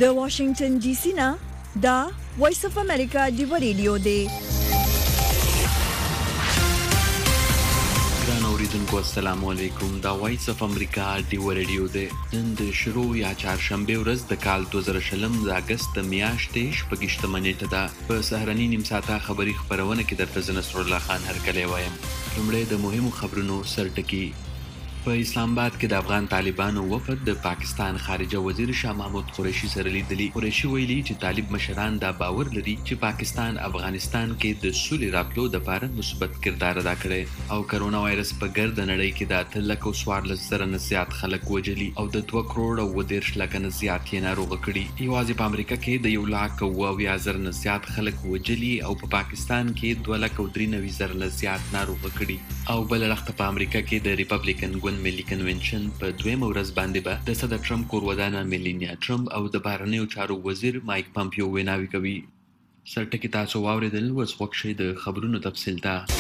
د واشنگټن ډي سي نه دا وایس اف امریکا دی ریډیو دی. ګران اوریدونکو السلام علیکم. دا وایس اف امریکا دی ریډیو دی. نن د شروع یا چهارشنبه ورځ د کال 2020 د اگست میاشتې شپږشتمه نیټه ده. په سهارني نیم ساعته خبری خبرونه کې درته زه نصر الله خان هرکلی وایم. لومړی د مهمو خبرونو سرټکی. په اسلام آباد کې د افغان طالبانو وفد د پاکستان خارجه وزیر شاه محمود قریشي سره لیدلي. قریشي ویلي چې طالب مشران دا باور لري چې پاکستان افغانستان کې د سولې راتلو لپاره مثبت کردار ادا کړي او کرونا وایرس په ګرد نړۍ کې د 314,000 نه زیات خلک وژلي او د 2 کروڑ او 13 لک نه زیات یې ناروغ کړي. یوازې په امریکا کې د 1,00,000 نه زیات خلک وژلي او په پاکستان کې 2,93,000 نه زیات ناروغ کړي. او بل وخت په امریکا کې د ریپبلیکن ملي کنونشن په دویمه ورځ باندې به د صدر ټرمپ کورودانه میلینیا ټرمپ او د بهرنیو چارو وزیر مایک پامپیو ویناوي کوي. سرټکی تاسو واوریدل. اوس وخت شي د خبرونو تفصیل ته.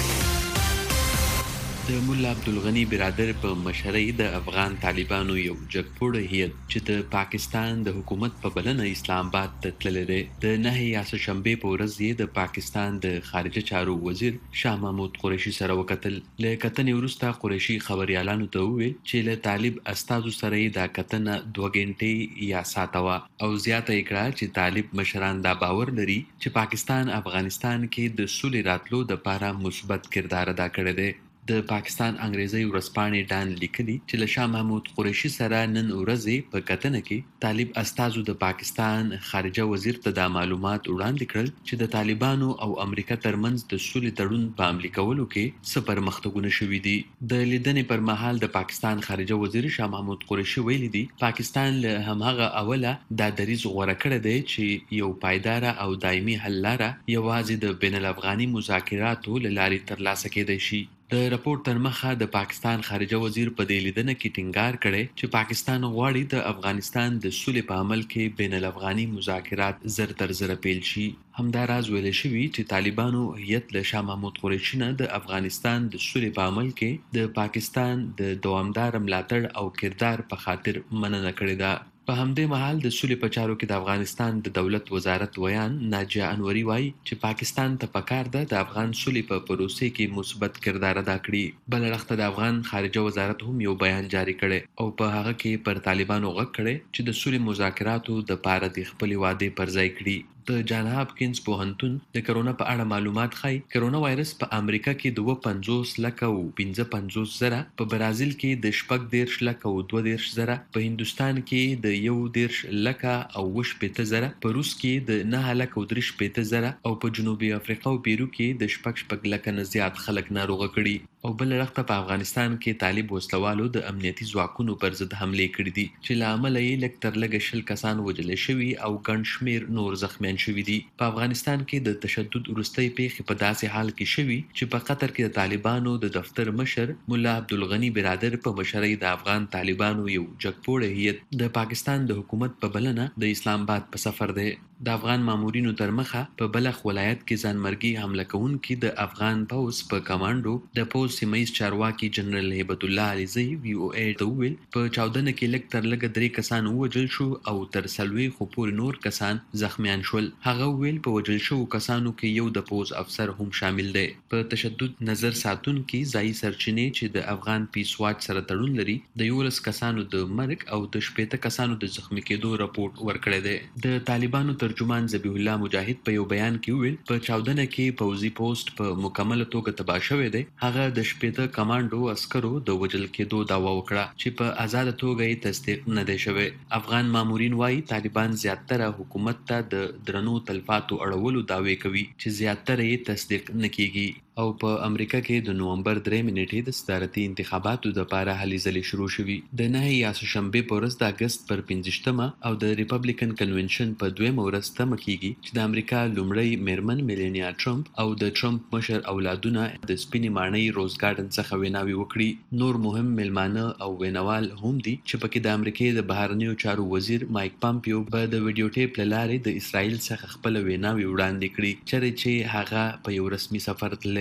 د مولا عبدالغنی برادر په مشرۍ د افغان طالبانو یو جګپوړ هیئت چې د پاکستان د حکومت په بلنه اسلام آباد ته تللی دی. د 9 یاسشنبې په ورځ یې د پاکستان د خارجه چارو وزیر شاه محمود قریشي سره وکتل. له کتنې وروسته قریشي خبریالانو ته وویل چې له طالب استازو سره یې دا کتنه 2 غنټې یا ساعته وه او زیاته یې کړه چې طالب مشران دا باور لري چې پاکستان افغانستان کې د سولې راتلو لپاره مثبت کردار ادا کړی دی. د پاکستان انګریزي ورځپاڼې ډان لیکلي چې له شاه محمود قریشي سره نن ورځې په کتنه کې طالب استازو د پاکستان خارجه وزیر ته دا معلومات وړاندې کړل چې د طالبانو او امریکا ترمنځ د سولې تړون په عملي کولو کې څه پرمختګونه شوي دي. د لیدنې پر مهال د پاکستان خارجه وزیر شاه محمود قریشي ویلي دي پاکستان له هماغه اوله دا دریځ غوره کړی دی چې یو پایداره او دایمي حل لاره یوازې د بین الافغاني مذاکراتو له لارې ترلاسه کېدای شي. د راپور تر مخه د پاکستان خارجه وزیر په دې لیدنه کې ټینګار کړی چې پاکستان غواړي د افغانستان د سولې په عمل کې بین الافغاني مذاکرات زر تر زر پیل شي. همداراز ویل شوي چې طالبانو هیئت له شاه محمود قریشي نه د افغانستان د سولې په عمل کې د پاکستان د دوامدار ملاتړ او کردار په خاطر مننه کړې ده. په همدې مهال د سولې په چارو کې د افغانستان د دولت وزارت ویان ناجیه انوري وایي چې پاکستان ته پکار ده د افغان سولې په پروسې کې مثبت کردار ادا کړي. بل اړخ د افغان خارجه وزارت هم یو بیان جاری کړي او په هغه کې پر طالبانو غږ کړي چې د سولې مذاکراتو د پاره د خپل وعده پر ځای کړي. د جان هاپکینز پوهنتون د کرونا په اړه معلومات ښيي کرونا وایرس په امریکا کې 52 لک او 55 زره، په برازیل کې د 14 لک او 22 زره، په هندستان کې د 11 لک او 18 زره، په روس کې د 9 لک او 3 زره او په جنوبي افریقا او پیرو کې د 6 لک نه زیات خلک ناروغ کړي. او بل وخت په افغانستان کې طالب وسلوالو د امنیتي ځواکونو پر ضد حمله کړې دي چې لامل یې لږ تر لږه 20 کسان وژل شوي او ګڼ شمیر نور زخمیان شوي دي. په افغانستان کې د تشدد وروستۍ پیښې په داسې حال کې شوي چې په قطر کې د طالبانو د دفتر مشر مولا عبدالغنی برادر په مشرۍ د افغان طالبانو یو جګپوړ هیئت د پاکستان د حکومت په بلنه د اسلام آباد په سفر دی. د افغان مامورینو تر مخه په بلخ ولایت کې ځانمرګي حمله کوونکي د افغان پوځ په کمانډو د پوځ سیمه‌یز چارواکي جنرال هیبت الله علیزی وی او ای ته وویل په چاودنه کې لږ تر لږه 3 کسان ووژل شو او تر 40 خو پورې نور کسان زخمیان شول. هغه وویل په وژل شوو کسانو کې یو د پوځ افسر هم شامل دی. په تشدد نظر ساتونکي ځایي سرچینې چې د افغان پیس واچ سره تړون لري د 11 کسانو د مرګ او د 18 کسانو د زخمی کېدو راپورټ ورکړی دی. د طالبانو ترجمان ذبیح الله مجاهد په یو بیان کې وویل په چاودنه کې پوځي پوسټ په مکمله توګه تباه شوی دی. هغه د 18 کمانډو عسکرو د وژل کېدو دعوا وکړه چې په آزاد توګه یې تصدیق نه دی شوی. افغان مامورین وایي طالبان زیاتره حکومت ته د درنو تلفاتو اړولو دعوې کوي چې زیاتره یې تصدیق نه کیږي. او په امریکا کې د نومبر 3 نیټې د صدارتي انتخاباتو لپاره هلې ځلې شروع شوي. د 9 یاسشنبې په ورځ د اگست پر 15مه او د ریپبلیکن کنونشن په 2مه ورځ تمه کیږي چې د امریکا لومړی میرمن میلینیا ټرمپ او د ټرمپ مشر اولادونه د سپینې ماڼۍ روز ګارډن څخه ویناوي وکړي. نور مهم میلمانه او ویناوال هم دي چې پکې د امریکای د بهرنیو چارو وزیر مایک پامپیو به د ویډیو ټیپ له لارې د اسرائیل څخه خپل ویناوي وړاندې کړي چیرې چې هغه په یو رسمي سفر تللی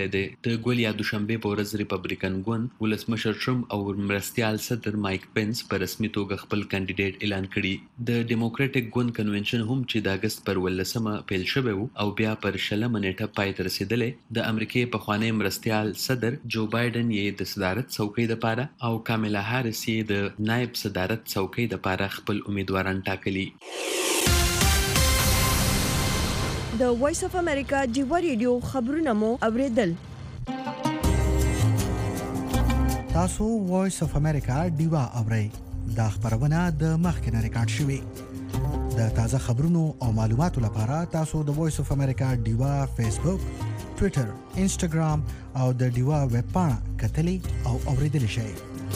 کړی دی. د ګول یا دوشنبه په ورځ ریپبلیکن ګوند ولسمشر ټرمپ او مرستیال صدر مایک پنس په رسمي توګه خپل کاندیدټ اعلان کړي. د ډیموکراټک ګوند کنونشن هم چې د اگست پر 18 پیل شوی او بیا پر 20 نیټه پای ته رسیدلې، د امریکای پخوانی مرستیال صدر جو بایدن یې د صدارت څوکۍ لپاره او کاملا هاریس یې د نائب صدارت څوکۍ لپاره خپل امیدواران ټاکلي. د وایس اف امریکا ډیوا ریډیو خبرونه مو اوریدل. تاسو وایس اف امریکا ډیوا اورئ. دا خبرونه د مخکنه ریکارډ شوې. د تازه خبرونو او معلوماتو لپاره تاسو د وایس اف امریکا ډیوا فیسبوک، ټوئیټر، انسټاګرام او د ډیوا ویب پاڼه کتلی او اوریدل شئ.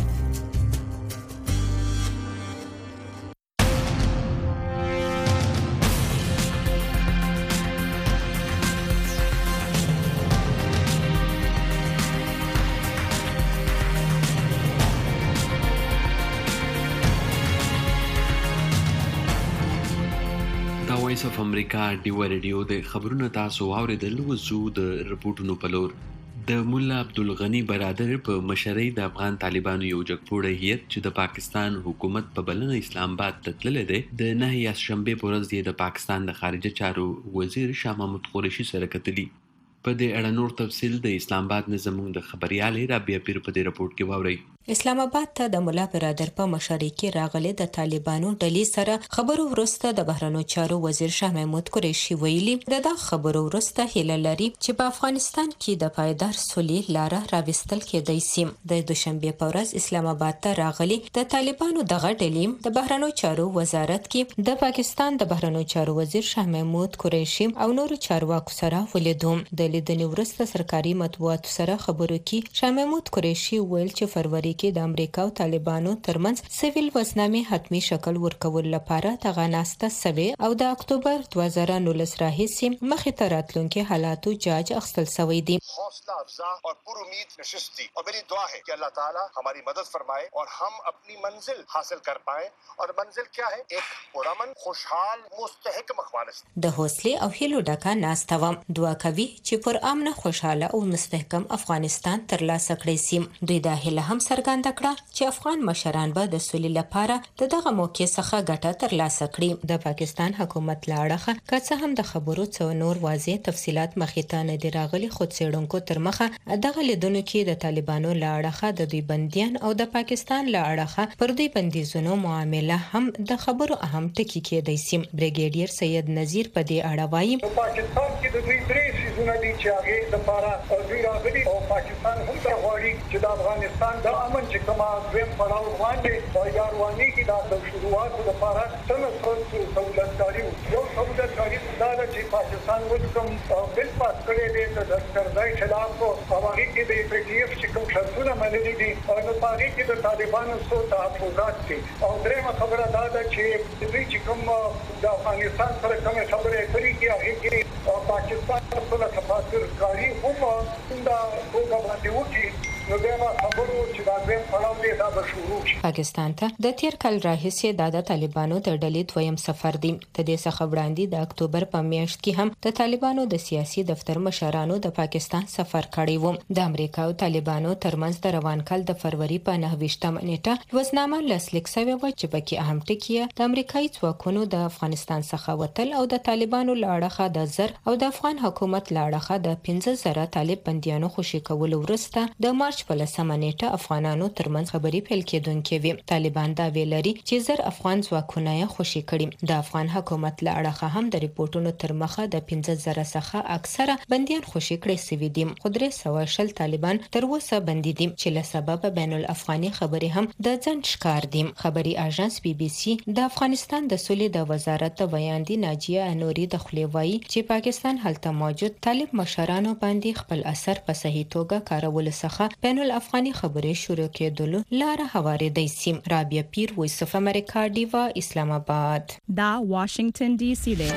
وایس اف امریکا ډیوا ریډیو د خبرونو تاسو واوریدل. وزو د رپورټونو په لور. د مولا عبدالغنی برادر په مشرۍ د افغان طالبانو یو جګپوړی هیئت چې د پاکستان حکومت په بلنه اسلام آباد ته تللی دی، د 9 شنبې په ورځ د پاکستان د خارجه چارو وزیر شاه محمود قریشي سره کتلي. په دې اړه نور تفصیل د اسلام آباد نه زموږ د خبريالې رابعه پیر په دې رپورت کې واورئ. اسلام آباد ته د مولا برادر په مشرۍ کې راغلي د طالبانو ډلې سره خبرو وروسته د بهرنیو چارو وزیر شاه محمود قریشي ویلي د خبرو وروسته هیله لري چې په افغانستان کې د پایدار سولې لاره راوستل کېدای شي. د دوشنبه په ورځ اسلام آباد ته راغلي د طالبانو دغه ډلې د بهرنیو چارو وزارت کې د پاکستان د بهرنیو چارو وزیر شاه محمود قریشي او نورو چارواکو سره ولیدل. د لیدنې وروسته سرکاري مطبوعاتو سره خبرو کې شاه محمود قریشي ویل چې فروری کې د امریکا او طالبانو ترمنځ سیویل وزنامې حتمی شکل ورکول لپاره تغاناسته سوي او د اکتوبر 2019 راهیسې مخې ته راتلونکي حالاتو جاج اخیستل شوی دی. حوصله افزا اور پر امید نشست تھی اور میری دعا ہے کہ اللہ تعالی ہماری مدد فرمائے اور ہم اپنی منزل حاصل کر پائیں. اور منزل کیا ہے؟ ایک پرامن، خوشحال، مستحکم افغانستان. د حوصله او هیلو ډکه ناسته وم. دعا کوي چې پر امن، خوشحاله او مستحکم افغانستان ترلاسه کړي سي. دوی دا هیله هم څرګنده کړه چې افغان مشران به د سولې لپاره دغه موقع څخه ګټه ترلاسه کړي. د پاکستان حکومت لاړه که څه هم د خبرو څو نور واضح تفصيلات مخې ته نه دي راغلي، خو څېړونکو تر مخه دغه لیدونکو کې د طالبانو لاړه د دوی بنديان او د پاکستان لاړه پر دوی بندیزونو معامله هم د خبرو اهم ټکی کېدای شي. بریګیډیر سید نذیر په دې اړه وایي پاکستان کې د دوی درې سیزونه دي چې هغه د لپاره دوی راغلي او پاکستان هم تر غواړي چې د افغانستان د امن چې کومه دویم پړاو باندې پایدارواني کې د شروعاتو لپاره څنګه سہولتکاري یو سہولتکاري دا چې پاکستان وکم بل پاس کړی دی د دسترځای خلاف او هغه کې د پی ټی ایف چې کوم شرطونه منلي دي او په هغه کې د طالبانو څو تحفظات دي. او درېمه خبره دا ده چې دوی چې کوم د افغانستان سره کوم خبرې کوي کې هغه کې پاکستان سره تفاصیل کاری هم دا ټول باندې وکړي. نو دا خبرو چې دا به پړاو دی دا به شروع شي. پاکستان ته د تیر کال راهیسې د طالبانو د ډلې دویم سفر دی. د دې څخه وړاندې د اکتوبر په میاشت کې هم د طالبانو د سیاسي دفتر مشرانو د پاکستان سفر کړی و. د امریکا او طالبانو ترمنځ د روان کال د فروری په 9 نیټه وزنامه لاسلیک شوی و چې پکې اهم ټکی د امریکایي ځواکونو د افغانستان څخه وتل او د طالبانو لاړه د زر او د افغان حکومت لاړه د 15,000 طالب بنديانو خوشي کول وروسته د مارچ په 10 نیټه افغانانو ترمنځ خبري پیل کېدونکې وي. طالبان دا ویلري چې زر افغان ځواکونه یې خوشي کړي. د افغان حکومت لاړه هم د ریپورتونو تر مخه د 15,000 څخه اکثره بنديان خوشي کړي سوي دي. خو 300 طالبان تر اوسه بندي دي چې له سبب بین الافغاني خبري هم د ځنډ ښکار دي. خبري اژانس بي بي سي د افغانستان د سولې د وزارت ویاندې ناجیه انوري د خلیوي چې پاکستان هلته موجود طالب مشرانو باندې خپل اثر په صحیح توګه کارول څخه بین الافغاني خبرې شروع کېدلو لاره هواریدای سي. رابعه پیر، وایس اف امریکا ډیوا، اسلام آباد. دا واشنگټن ډي سي دی.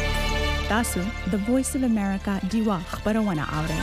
تاسو د وایس اف امریکا ډیوا خبرونه اورئ.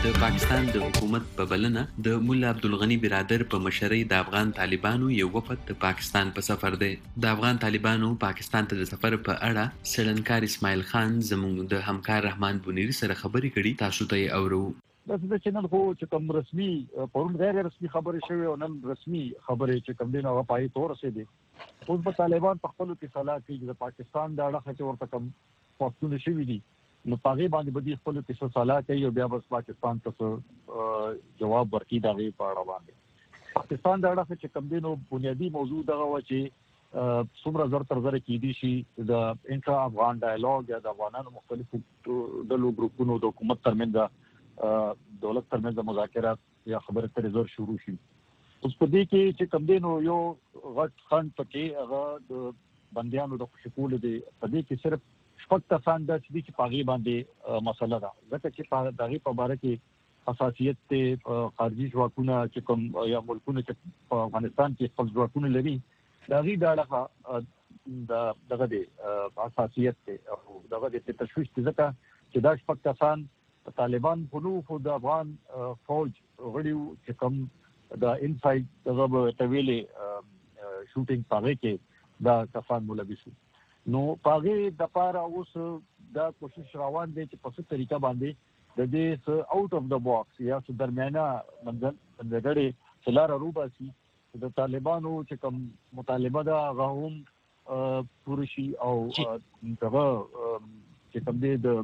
د پاکستان د حکومت په بلنه د مولا عبدالغنی برادر په مشرۍ د افغان طالبانو یو وفد د پاکستان په سفر دی. د افغان طالبانو پاکستان ته د سفر په اړه څېړنکار اسماعیل خان زموږ د همکار رحمان بونیری سره خبرې کړي. تاسو ته یې اورو. د چینل خو چې کوم رسمي پرون غیر رسمي خبرې شوې او نن رسمي خبرې چې کوم دین هغه پای تور رسېدي. اوس په طالبان په خپل کې صلاح کوي د پاکستان د اړه چې ورته کوم پښتون شوی دي نو پاغي باندې بدی خپل کې صلاح کوي او بیا بس پاکستان ته جواب ورکړي دا غي په اړه باندې. پاکستان د اړه چې کوم دین او بنیادی موضوع دغه و چې څومره زر تر زر کې دي شي د انټرا افغان ډایالوګ یا د افغانانو مختلفو ډلو ګروپونو د حکومت ترمنځ دولت ترمنځ مذاکرات یا خبرې ترې زر شروع شي. اوس په دې کې چې کوم دین یو غټ خند پکې هغه د بنديانو د خوشکول دي. په دې کې صرف شپږ کسان د چې پاغي باندې مسله ده ځکه چې دغه په اړه کې حساسیت ته خارجي ځواکونه چې کوم یا ملکونه چې په افغانستان کې خپل ځواکونه لري دغه د اړه دغه د حساسیت ته او دغه د تشویش ځکه چې دا شپږ کسان طالبان په د افغان فوج غړي چې کوم د انساید دغه تویلې شوټینګ پاره کې دا کسان ملوث نو پاغه د پاره اوس دا کوشش روان دي چې په څه طریقه باندې د دې اوټ اف د باکس یا څه درمیانه منځل دغړي سلار روباسي د طالبانو چې کوم مطالبه ده غوهم پورشي او دغه چې کوم دي د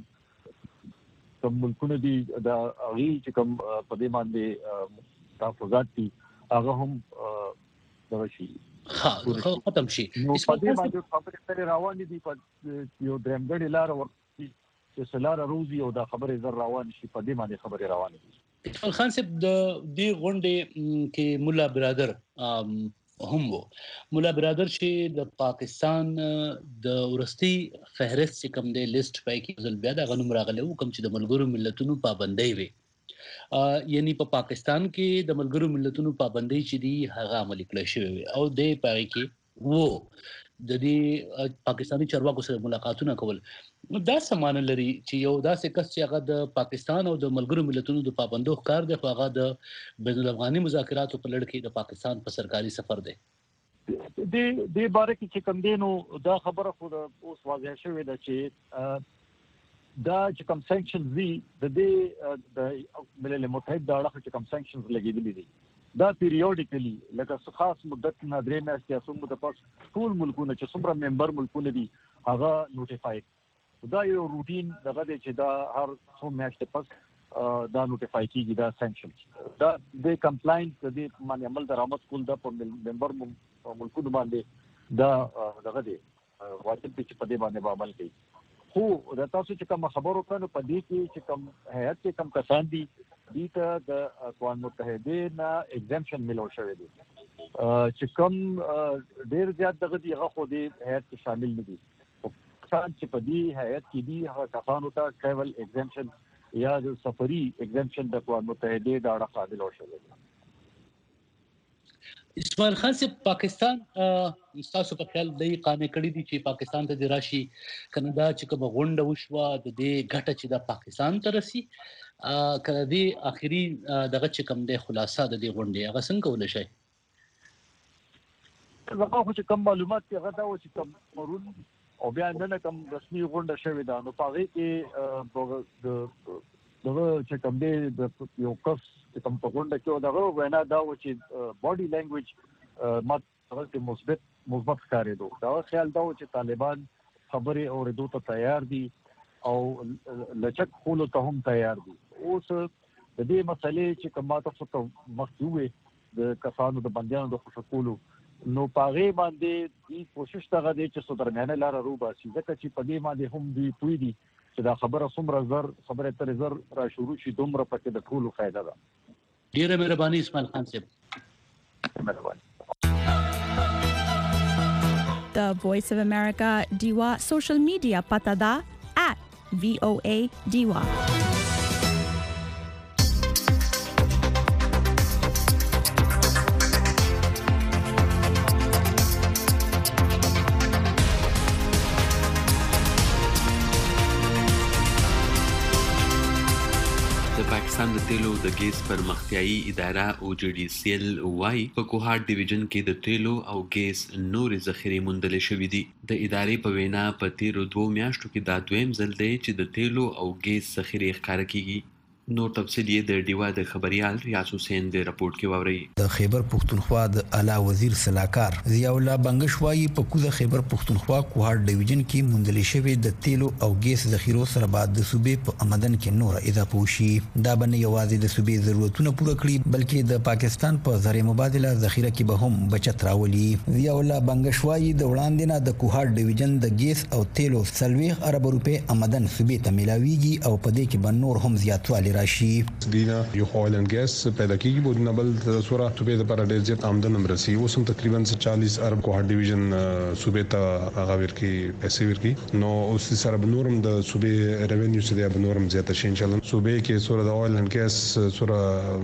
کوم ملکونه دي د اغي چې کوم په دې باندې تحفظات دي هغه هم دغه شي ختم شي. نو په دې باندې خبرې ترې روانې دي په یو درمګړي لار ورته چې سلار روزي او دا خبرې زر روان شي په دې باندې خبرې روانې دي. اقبال خان صاحب د دې غونډې کې مولا برادر هم وو. مولا برادر چې د پاکستان د ورستي فهرست چې کوم دی لیست پای کې ځل بیا دا غنوم راغلی وو کوم چې د ملګرو ملتونو پابندۍ وي یعنی په پاکستان کې د ملګرو ملتونو پابندۍ چې دی هغه عملي کړی شوی او د پای کې وو د دې پاکستاني چارواکو سره ملاقاتونه کول. دا سامان لري چې یو داسې کس چې هغه د پاکستان او د ملګرو ملتونو د پابندو ښکار دی خو هغه د بین الافغاني مذاکراتو په لړ کې د پاکستان په سرکاري سفر دی. د باره کې چې کوم دینو دا خبره خو اوس واضح شوې ده چې دا چې کوم سانکشنز دي د دې ملل متحد د اړه چې کوم سانکشنز لګیدلي دي دا پیریوډیکلی لکه خاص مدت نه درې میاشتې یا څو مدت پس ټول ملکونه چې څومره ممبر ملکونه دي هغه نوټیفای دا یو روټین دغه دی چې دا هر څو میاشتې پس دا نوټیفای کیږي دا سانکشن دا د کمپلاینس د باندې عمل درآمد کول د ممبر ملکونو باندې دا دغه دی واجب چې په دې باندې عمل کوي. خو دا تاسو چې کوم خبرو کړو په دې کې چې کوم هيئت کې کوم کسان دي دي ته د اقوام متحده نه ایگزمپشن ملو شوی دی چې کوم ډیر زیات دغه دی هغه خو دې هيئت کې شامل نه دي. کسان چې په دې هيئت کې دي هغه کسانو ته ټریول ایگزمپشن یا د سفري ایگزمپشن د اقوام متحده د اړه قابل او شوی دی. اسماعیل خان صاحب پاکستان تاسو په خیال دی قانې کړی دي چې پاکستان ته د راشي کندا چې کوم غونډه وشوه د دې غټه چې د پاکستان ته رسی کله دی اخیری دغه چې کوم د خلاصہ د دې غونډې هغه څنګه ول شي هغه خو چې کوم معلومات هغه دا و چې کوم مرون او بیا نه کوم رسمي غونډه شوې ده نو پاره کې دغه چې کوم دی د یو کس چې کوم په غونډه کې دغه وینا دا و چې باډي لینګویج مات مثبت ښکارېدو دا خیال دا و چې طالبان خبرې اورېدو ته تیار دي او لچک خولو ته هم تیار دي. اوس د دې مسلې چې کومه تاسو ته مخکې د کسانو د بندیانو د خوشکولو نو پاغه باندې دې کوشش ته غوډه چې سودرمنه لار روباسي ځکه چې په دې باندې هم دې پوي دي چې دا خبره څومره زر خبره تر زر را شروع شي دومره پکې د ټولو فائدہ ده. ډیره مهرباني اسماعیل خان صاحب. مهرباني. The Voice of America Diwa social media pata da @VOA Diwa. د پاکستان د تیلو د ګیس پرمختیایي اداره OGDCL وايي په کوهاټ ډیویژن کې د تیلو او ګیس نورې ذخیرې موندل شوې دي. د ادارې په وینا په تیرو 2 میاشتو کې دا دویم ځل دی چې د تیلو او ګیس ذخیرې ښکاره کیږي. نور تفصیل یې د ډیوا د خبريال ریاض حسین د راپورټ کې واوري. د خیبر پختونخوا د اعلی وزیر صلاحکار ضیاء الله بنگش وايي په کوزه خیبر پختونخوا کوهاټ ډیویژن کې موندل شوی د تیلو او ګیس ذخیرو سره بعد د صوبې په آمدن کې نور اضافه وشي. دا باندې یوازې د صوبې ضرورتونه پوره کړي بلکې د پاکستان په زر مبادله ذخیره کې به هم بچت راولي. ضیاء الله بنگش وايي د وړاندې نه د کوهاټ ډیویژن د ګیس او تیلو 30 ارب روپے آمدن صوبې ته ملاويږي او په دې کې به نور هم زیاتوالی راشي. دینا یو اویل اند ګیس پیدا کیږي بو نبل سورا صوبې د پر ډیر زیات آمدن مرسي اوسم تقریبا 40 ارب کوهاټ ډیویژن صوبې ته هغه ورکی پیسې ورکی نو اوس سره بنورم د صوبې ریونیو سره بنورم زیات شي ان شاء الله صوبې کې سورا د اویل اند ګیس سورا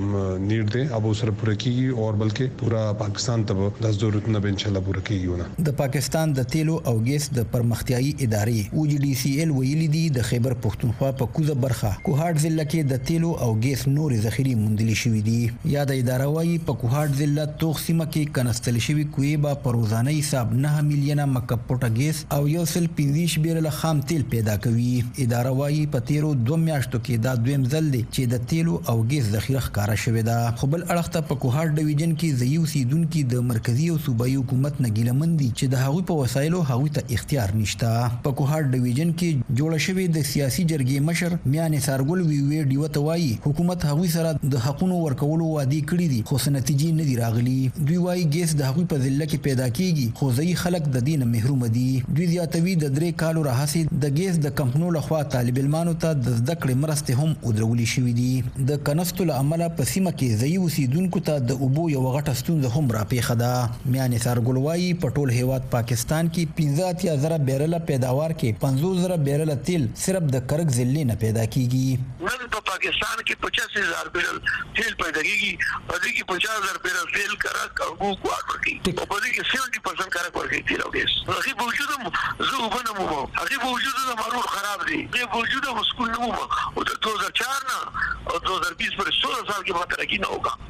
نیډ دی ابو سره پوره کیږي او بلکې پورا پاکستان ته د ضرورتونه به ان شاء الله پوره کیږي. د پاکستان د تیلو او ګیس د پرمختیایي ادارې OGDCL ویلي دي د خیبر پختونخوا په کوزه برخه کوهاټ ضلع کې د تیلو او ګیس نورې ذخیرې موندلې شوې دي. یا د اداره وايي په کوهاټ ضلع توغ سیمه کې کنستل شوی کوی با په روزانه حساب 9 میلیونه مکعب پټه ګیس او 115 بیرل خام تیل پیدا کوي. اداره وايي په تیرو 2 میاشتو کې دا دویم ځل دی چې د تیلو او ګیس ذخیره ښکارا شوې ده. خو بل اړخ ته په کوهاټ ډیویژن کې ځایو سیدونکو د مرکزی او صوبایي حکومت نه ګیلمن دي چې د هغوی په وسایلو هغوی ته اختیار نشته. په کوهاټ ډیویژن کې جوړ شوی د سیاسي جرګې مشر میانې سارګل وی ډیوته وايي حکومت هغوی سره د حقونو ورکولو وعده کړې دي خو نتیجې نه دي راغلي. دوی وايي ګیس د هغوی په ضلع کې پیدا کیږي خو ځای خلک د دین محروم دي. دوی زیاتوي د 3 کالو راهسي د ګیس د کمپنو لخوا طالب علمانو ته د زده کړې مرستې هم ودرولې شوې دي. د کنستو له امله په سیمه کې ځای اوسیدونکو ته د اوبو یو غټه ستونزه هم راپېښه ده. میانې سارګل وايي په ټول هیواد پاکستان کې 15,000 بیرل پیداوار کې 50,000 بیرل تیل صرف د کرک ضلع نه پیدا کیږي. نن په پاکستان کې 85,000 بیرل تیل پیدا کیږي او د کې 50,000 بیرل تیل کرک او کوهاټ ورکی او په دې کې 70% کرک ورکی تیل او ګیس. هغه باوجود زه وبنم هغه باوجود د مرور خراب دي د باوجود مسکول نه مو او د 2004 نه او 2020 پر 16 سال کې ماته راکی نه وکړه.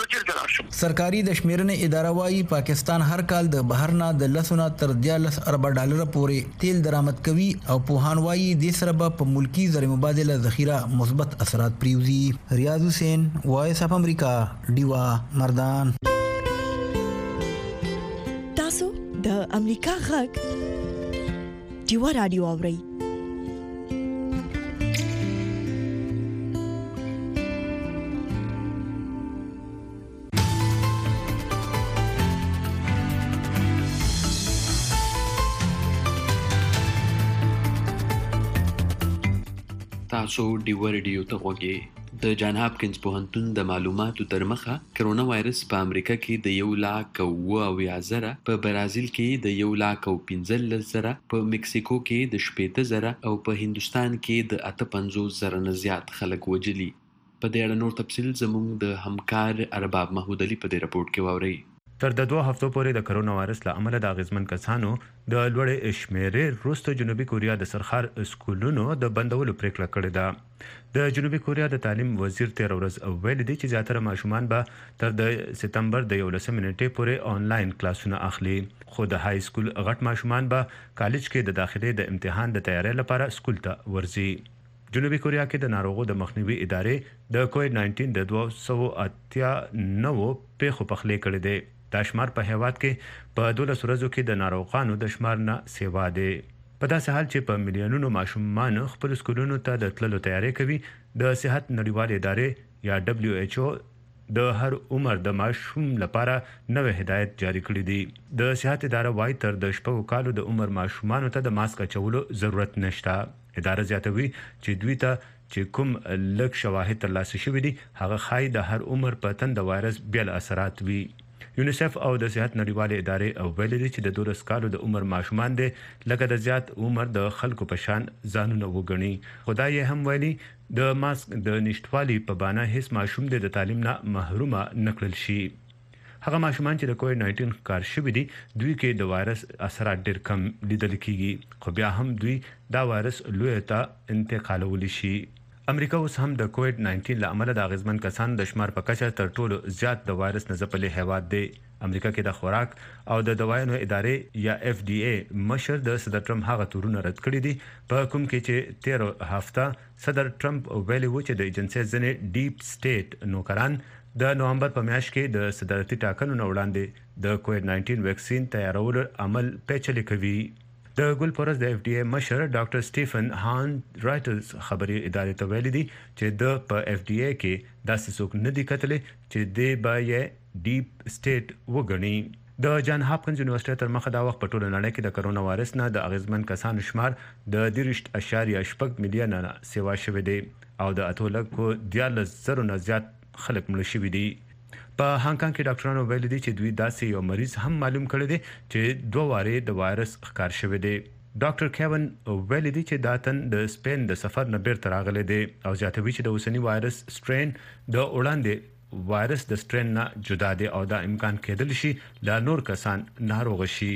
سرکاري د شمیرنې اداره وايي پاکستان هر کال د بهر نه د لسونه تر 14 ارب ډالر پورې تیل درآمد کوي او پوهان وايي د سره په ملکی زر مبادله ذخیره مثبت اثرات پریوزي. ریاض حسین وایس اف امریکا ډیوا مردان. تاسو د امریکا غږ ډیوا رادیو اورئ. تاسو ډیوا رادیو ته غوږی. د جان هاپکینز پوهنتون د معلوماتو تر مخه کرونا وایرس په امریکا کې د 1,09,000 په برازیل کې د 1,15,000 په مکسیکو کې د 70,000 او په هندستان کې د 58,000 نه زیات خلک وجلي. په دې اړه نور تفصیل زموږ د همکار ارباب محمود علي په دې راپورټ کې واورئ. تر د 2 هفتو پورې د کرونا وایرس له امله د اغیزمن کسانو د لوړې شمیرې وروسته جنوبي کوریا د سرخار سکولونو د بندولو پریکړه کړې ده. د جنوبي کوریا د تعلیم وزیر 13 ورځ ویل دي چې زیاتره ماشومان به تر د سپتمبر د 11 نیټې پورې آنلاین کلاسونه اخلي خو د های سکول غټ ماشومان به کالج کې د داخلي د امتحان د تیاری لپاره سکول ته ورځي. جنوبي کوریا کې د ناروغو د مخنیوي ادارې د کووډ 19 د 289 پیښو پخلی کړې ده. دا شمار په هیواد کې په 12 ورځو کې د ناروغانو د شمار نه سیوا دی. په داسې حال چې په میلیونونو ماشومان خپل سکولونو ته د تللو تیاری کوي، د صحت نړیوالې ادارې یا WHO د هر عمر د ماشوم لپاره نوې هدایت جاری کړې دي. د صحت اداره وايي تر د 10 کالو د عمر ماشومان ته د ماسک اچولو ضرورت نشته. اداره زیاتوي چې دوی ته چې کوم لږ شواهد ترلاسه شوي دي هغه ښایي د هر عمر په تن د وایرس بیل اثرات وي. یونیسف او د صحت نړیوالې ادارې او ویل دي چې د 12 کالو د عمر ماشومان دي لکه د زیات عمر د خلکو په شان ځانونه وګڼي. خدای هم ویلي د ماسک د نشټوالي په بانه هیڅ ماشوم د تعلیم نه محرومه نکړل شي. هغه ماشومان چې د کووډ 19 کار شوي دي دوی کې د وایرس اثرات ډېر کم لیدل کیږي خو بیا هم دوی دا وایرس لوی ته انتقالولی شي. امریکا اوس هم د کووډ 19 لامل د اغیزمن کسانو د شمار په کچه تر ټولو زیات د وایرس نه ځپلې هیواد دی. امریکا کې د خوراک او د دوايانو ادارې یا FDA مشر د صدر ټرمپ هغه تورونه رد کړی دي په کوم کې چې 13 هفته صدر ټرمپ ویلي و چې د ایجنسی ځنې ډیپ سټیټ نوکران د نوامبر په میاشت کې د صدارتي ټاکنو نه وړاندې د کووډ 19 ویکسین تیارولو عمل پیچلي کوي. د ګل پرز د FDA مشر ډاکټر سټیفن هان رایټرز خبري ادارې ته ویلي دي چې د په FDA کې داسې څوک نه دي کتلې چې د بای ډیپ سټیټ وګڼي. د جان هاپکنز یونیورسيټي تر مخه دا وخت په ټوله نړۍ کې د کرونا وایرس نه د اغیزمن کسانو شمار د 30.8 میلیون نه سیوا شوی دی او د 8.14 نه زیات خلک مړ شوي دي. په هانګ کانګ کې ډاکټرانو ویلي دي چې دوی داسې یو مریض هم معلوم کړی دی چې 2 واره د وایرس ښکار شوی دی. ډاکټر کیون ویلي دي چې دا تن د سپین د سفر نه بیرته راغلی دی او زیاتوي چې د اوسنی وایرس سټرین د وړاندې وایرس د سټرین نه جدا دی او دا امکان کېدل شي لا نور کسان ناروغ شي.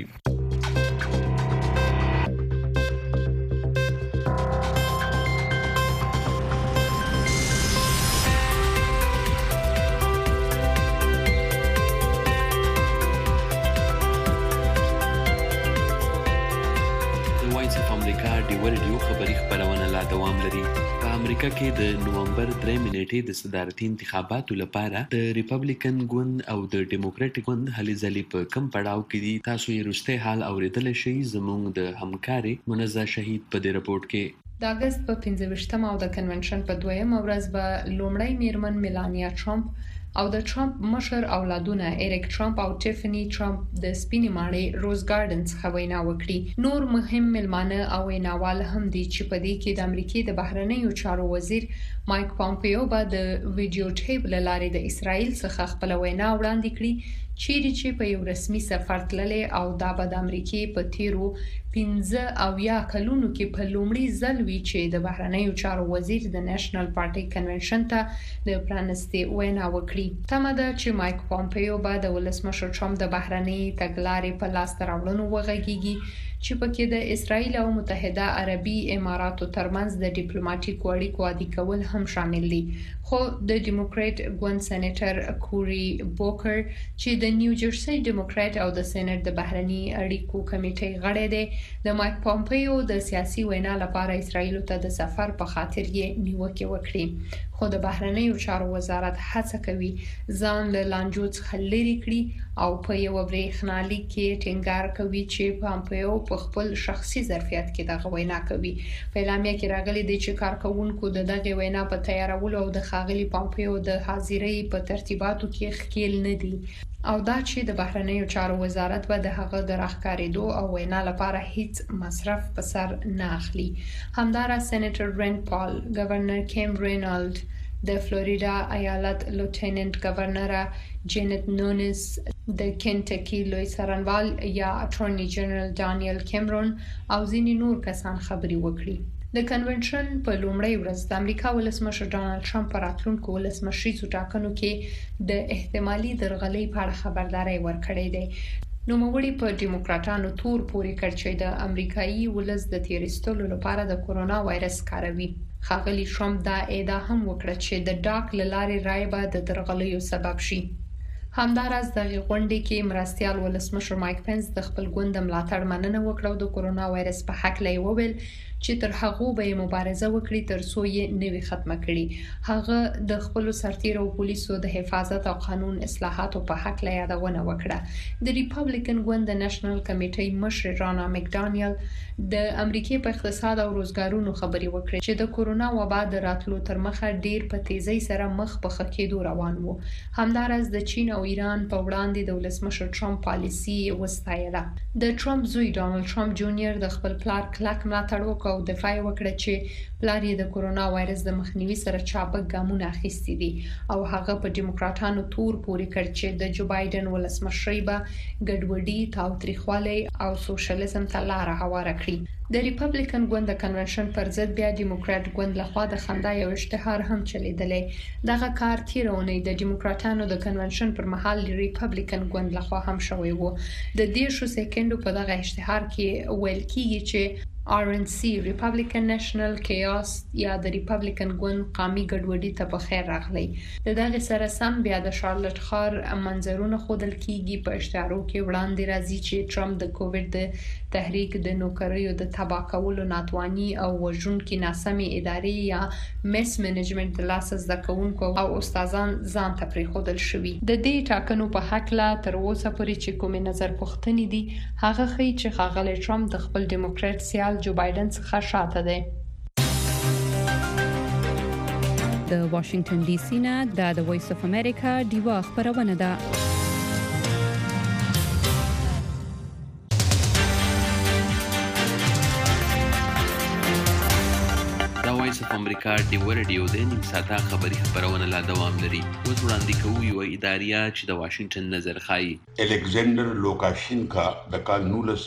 امریکا کې د نومبر 3 نیټې د صدارتي انتخاباتو لپاره د ریپبلیکن ګوند او د ډیموکراټیک ګوند هلې ځلې په کم پړاو کې دي. تاسو یې وروستی حال اوریدلی شئ زموږ د همکارې منزه شهید په دې رپورټ کې. د اگست په 15 او د کنونشن په 2 ورځ به لومړی میرمن میلانیا ټرمپ او د ټرمپ مشر اولادونه ایریک ټرمپ او ټیفنی ټرمپ د سپینې ماڼۍ روز ګارډن څخه وینا وکړي. نور مهم ملمانه او ویناوال هم دي چې په دې کې د امریکای د بهرنیو چارو وزیر مایک پامپیو به د ویډیو ټیپ لارې د اسرائیل څخه خپل وینا وړاندې کړي چیرې چې په یو رسمي سفر تللی او دا به د امریکای په تیرو 15 او یا کلونو کې په لومړي ځل وی چې د بهرنیو چارو وزیر د نېشنل پارټي کنونشن ته د پرانستي وینا وکړي. تمه ده چې مایک پامپیو به د ولسمشر ټرمپ د بهرنی تګلارې په لاس راوړلو وغږیږي چې پکې د اسرائیل او متحده عربي اماراتو ترمنځ د ډیپلوماټیک اړیکو عادي کول هم شامل دي. خو د ډیموکرات ګوند سېنیټر کوري بوکر چې د نیو جرسي ډیموکرات او د سېنات د بهرنی اړیکو کمیټې غړی دی د مایک پامپیو د سیاسي وینا لپاره اسرائیل ته د سفر په خاطر یې نیوکه وکړي. خو د بهرنیو چارو وزارت هڅه کوي ځان له لانجو څخه لرې کړي او په یو بریښنالیک کې ټینګار کوي چې پامپیو په خپل شخصي ظرفیت کې دغه وینا کوي. په اعلامیه کې راغلي دی چې کارکونکو د دغه وینا په تیارولو او د ښاغلي پامپیو د حاضرۍ په ترتیباتو کې ښکیل نه دي او دا چې د بهرنیو چارو وزارت به د هغه د راښکارېدو او وینا لپاره هیڅ مصرف په سر نه اخلي. همدارس سېنیټر رند پال، گورنر کیم رینالد، د فلوریدا ایالت لیوټیننټ گورنر جینت نونس، د کینټکی لوی څارنوال یا اټورنی جنرال ډانیل کیمرون او ځینې نور کسان خبري وکړي. د کنونشن په لومړۍ ورځ د امریکا ولسمشر ډانلډ ټرمپ پر راتلونکو ولسمشریزو ټاکنو کې د احتمالي درغلۍ په اړه خبرداري ورکړې ده. نوموړي په ډیموکراټانو تور پورې کړ چې د امریکایي ولس د تیرستلو لپاره د کورونا وایرس کاروي. ښاغلي ټرمپ دا ادعا هم وکړه چې د ډاک لارې رای به د درغلیو سبب شي. همدارس د غونډې کې مرستيال ولسمشر مایک پنس د خپل ګوند ملاتړ مننه وکړه او د کورونا وایرس په حق لای وویل چې تر هغه به مبارزه وکړي تر څو یې نوي ختمه کړي. هغه د خپل سرتیرو پولیسو د حفاظت او قانون اصلاحاتو په حق لای یادونه وکړه. د ریپبلیکن ګوند د نېشنل کمیټې مشر رانا مکډانیل د امریکای په اقتصاد او روزګارونو خبري وکړي چې د کورونا وبا د راتلو تر مخه ډیر په تیزی سره مخ په خکېدو روان وو. همدارس د چین او ایران په وړاندې د ولسمشر ټرمپ پالیسی وستایله. د ټرمپ زوی ډانلډ ټرمپ جونیئر د خپل پلار کلک ملاتړ وکړ او دفاع وکړه چې پلار یې د کورونا وایرس د مخنیوي سره چابک ګامونه اخیستي دي او هغه په ډیموکراټانو تور پورې کړ چې د جو بایدن ولسمشرۍ به ګډوډي، تاوتریخوالی او سوشلیزم ته لار هواره کړي. د ریپبلیکن ګوند د کنونشن پر ضد بیا ډیموکراټ ګوند لخوا د خندا یو اشتهار هم چلیدلی. دغه کار تیرونی د ډیموکراټانو د کنونشن پر مهال ریپبلیکن ګوند لخوا هم شوی وو. د 10 سکندو په دغه اشتهار کې ویل کیږي چې RNC ریپبلیکن نېشنل کیاس یا د ریپبلیکن ګوند قومي ګډوډي ته په خیر راغلی. د دغه سره سم بیا د شارلټ خار منظرونه خودل کیږي په اشتهارو کې وړاندې راځي چې ټرمپ د کووډ د تحریک د نوکریو د تبا کولو ناتواني او وژونکو ناسمي ادارې یا میس منیجمنت د لاس زده کوونکو او استادان ځان ته پریښودل شوی. د دې ټاکنو په حق لا تر اوسه پورې چې کومې نظر پوښتنې دي هغه ښیي چې ښاغلی ټرمپ د خپل ډیموکرات سیال جو بایدن څخه شاته دی. د واشنگټن ډي سي نه د وایس اف امریکا ډیوا خبرونه ده. وایس اف امریکا ډیو رادیو د نیم ساعته خبری خبرونه لا دوام لري. اوس وړاندې کوو یو اداریه چې د واشنگټن نظر خایي. الکساندر لوکاشینکا د کال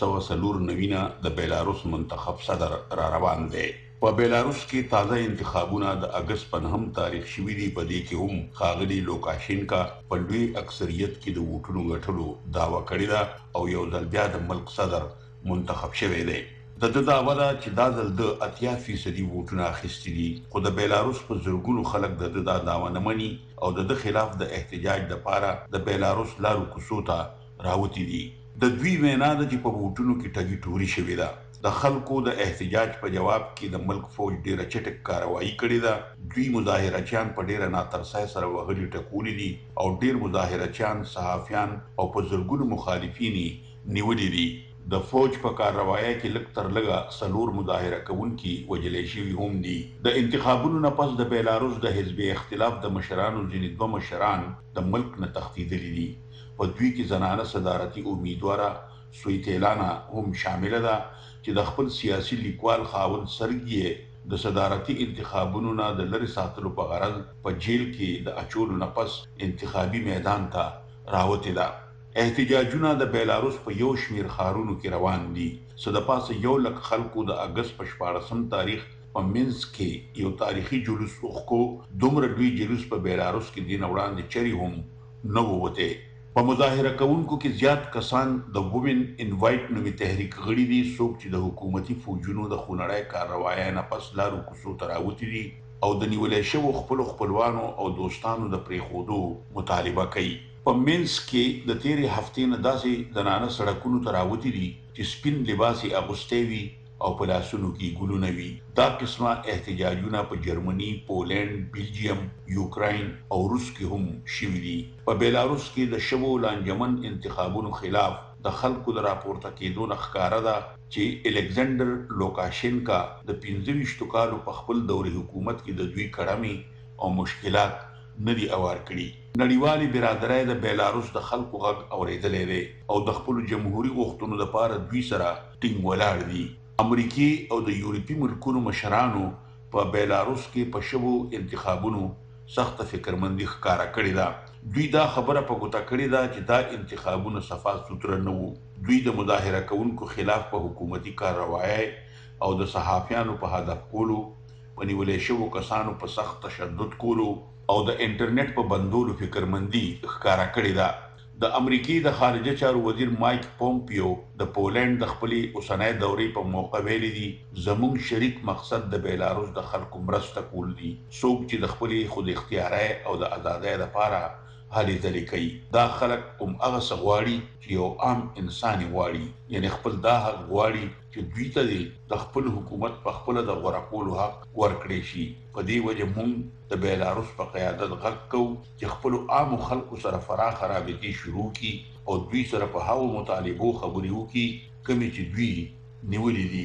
1994 د بیلاروس منتخب صدر را روان دی. په بیلاروس کې تازه انتخابونه د اگست په 9 تاریخ شوي دي. په دې کې هم ښاغلي لوکاشینکا په لوی اکثریت کې د ووټونو ګټلو دعوه کړې ده او یو ځل بیا د ملک صدر منتخب شوی دی. د دعوه ده چې دا ځل د 80% ووټونه اخیستي دي، خو د بیلاروس په زرګونو خلک د دعوه نه مني او د خلاف د احتجاج لپاره د بیلاروس لارو کوڅو ته راوتي دي. د دوی وینا ده چې په ووټونو کې ټګي ټوري شوې ده. د خلکو د احتجاج په جواب کې د ملک فوج ډیره چټک کاروایی کړې ده. دوی مظاهرچیان په ډیره ناترسۍ سره وهلي ټکولي دي او ډیر مظاهرچیان، صحافیان او په زرګونو مخالفین نیولي دي. د فوج په کاروایی کې لږ تر لږه 4 مظاهره کوونکي وژل شوي هم دي. د انتخابونو نه پس د بیلاروس د حزب اختلاف د مشرانو ځینې 2 مشران د ملک نه تښتېدلي دي. په دوی کې زنانه صدارتي امیدواره سویتلانا هم شامل ده چې د خپل سیاسي لیکوال خاوند سرګي د صدارتي انتخابونو نه د لری ساتلو په غرض په جیل کې د اچولو نه پس انتخابي میدان ته راوتې ده. احتجاجونه د بیلاروس په یو شمیر ښارونو کې روان دي. څه د پاسه 1 لک خلکو د اگست په 14 تاریخ په مینسک کې یو تاریخي جلوس وکړو. دومره لوی جلوس په بیلاروس کې دین وړاندې چری هم نه وته. په مظاهره کوونکو کې زیات کسان د وومن انوایټ نومي تحریک غړي دي، څوک چې د حکومتي فوجونو د خونړۍ کاروایی نه پس لارو کوڅو ته راوتي دي او د نیولې شوو خپلوانو او دوستانو د پریښودو مطالبه کوي. په مینسک کې د تیرې هفتې نه داسې زنانه سړکونو ته راوتي دي چې سپین لباس یې اغوستی وي او په لاسونو کې ګلونه وي. دا قسمه احتجاجونه په جرمني، پولینډ، بیلجیم، یوکراین او روس کې هم شوي دي. په بیلاروس کې د شوو لانجمن انتخابونو خلاف د خلکو د راپورته کېدو نه ښکاره ده چې الکساندر لوکاشینکا د 25 کالو په خپل دور حکومت کې د دوی کړمې او مشکلات ندی اوار کړي. نړیوالي برادرۍ د بیلاروس د خلکو غږ اوریدلې دی او د خپل جمهوریت غوښتنو لپاره دوی سره ټینګ ولاړ دي. امریکای او د یورپی ملکونو مشرانو په بیلاروس کې په شوو انتخابونو سخت فکرمندي ښکارا کړې ده. دوی دا خبره په ګوته کړې ده چې دا انتخابونه صفا سوتره نه وو. دوی د مظاهره کوونکو خلاف په حکومتي کاروایی او د صحافیانو په هدف کولو، په نیولې شوو کسانو په سخت تشدد کولو او د انټرنیټ په بندولو فکرمندي ښکارا کړې ده. د امریکای د خارجه چارو وزیر مایک پومپیو د پولینډ د خپلې اوسنۍ دورې په موقع ویلي دي زموږ شریک مقصد د بیلاروس د خلکو مرسته کول دي، څوک چې د خپلې خود اختیارۍ او د ازادۍ لپاره هلې ځلې کوي. دا خلک هم هغه څه غواړي چې یو عام انسان غواړي، یعنی خپل دا حق غواړي چې دوی ته د خپل حکومت په خپل د غوړه کولو حق ورکړي شي. په دې وجه موږ د بیلاروس په قیادت غږ کوو چې خپل عام خلکو سره فراخ رابطې شروع کړي او دوی سره په هغو مطالبو خبرې وکړي کومې چې دوی نیولې دي.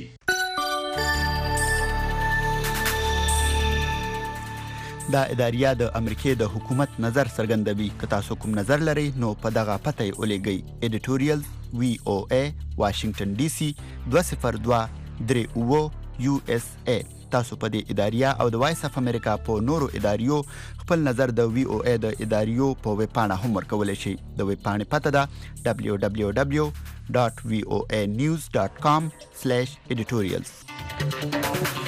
دا اداریه د امریکای د حکومت نظر څرګندوي. که تاسو کوم نظر لرئ نو په دغه پته یې ولېږئ. ایډیټوریال VOA واشنگټن ډي سي 202 USA. تاسو په دې اداریه او د وایس اف امریکا په نورو اداریو خپل نظر د VOA د اداریو په ویب پاڼه هم ورکولی شئ. د ویب پاڼې پته ده www.voanews.com/editorials.